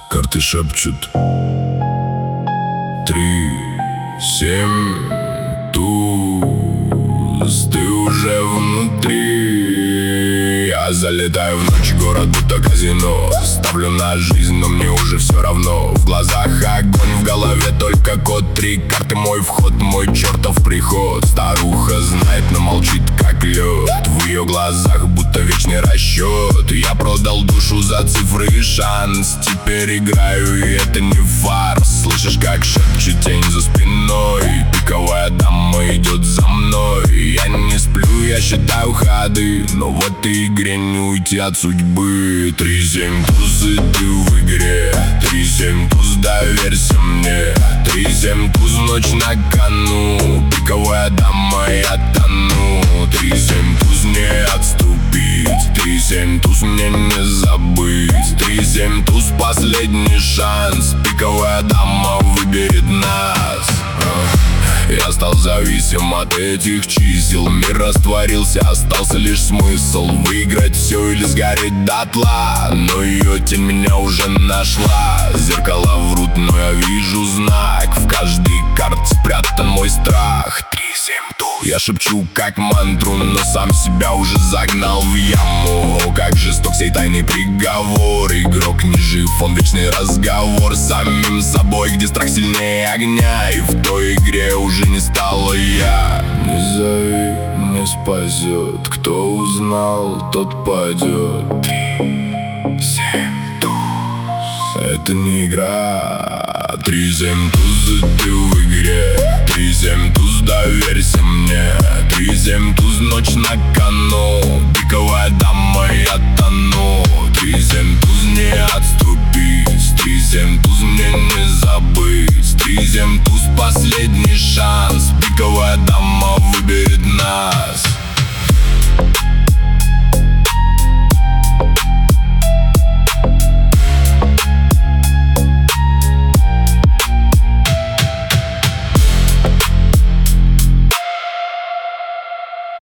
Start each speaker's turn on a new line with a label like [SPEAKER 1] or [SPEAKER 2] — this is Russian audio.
[SPEAKER 1] Карты шепчут 3, 7, туз. Ты уже внутри. Я залетаю в ночь, город будто казино. Ставлю на жизнь, но мне уже все равно. В глазах огонь, в голове только код. 3 карты, мой вход, мой чертов приход. Старуха знает, но молчит как лед. В ее глазах будто вечный расчет. Я продал душу за цифры и шанс. Теперь играю, и это не фарс. Слышишь, как шепчет тень за спиной. Пиковая дама идет за мной. Я не сплю, я считаю ходы, но в этой игре не уйти от судьбы. 3-7 туз, и ты в игре. 3-7 туз, доверься мне. 3-7 туз, ночь на кону. Пиковая дама, я тону. 3-7 туз, не отступить. 3-7 туз, мне не забыть. 3-7 туз, последний шанс. Пиковая дама выберет нас. Я стал зависим от этих чисел. Мир растворился, остался лишь смысл. Выиграть все или сгореть дотла. Но ее тень меня уже нашла. Зеркала врут, но я вижу знак. В каждой карте спрятан мой страх. 3-7 туз. Я шепчу как мантру, но сам себя уже загнал в яму. О, как жесток сей тайный приговор. Игрок не жив, он вечный разговор с самим собой, где страх сильнее огня. И в той игре уже не стало я. Не зови, не спасет. Кто узнал, тот падет. 3-7 туз. Это не игра. 3-7 туз, и ты в игре. 3-7 туз, доверься мне. 3-7 туз, ночь на кону. Пиковая дама, я тону. 3-7 туз, не отступить. 3-7 туз, мне не забыть. 3-7 туз, последний шанс. Пиковая дама выберет нас.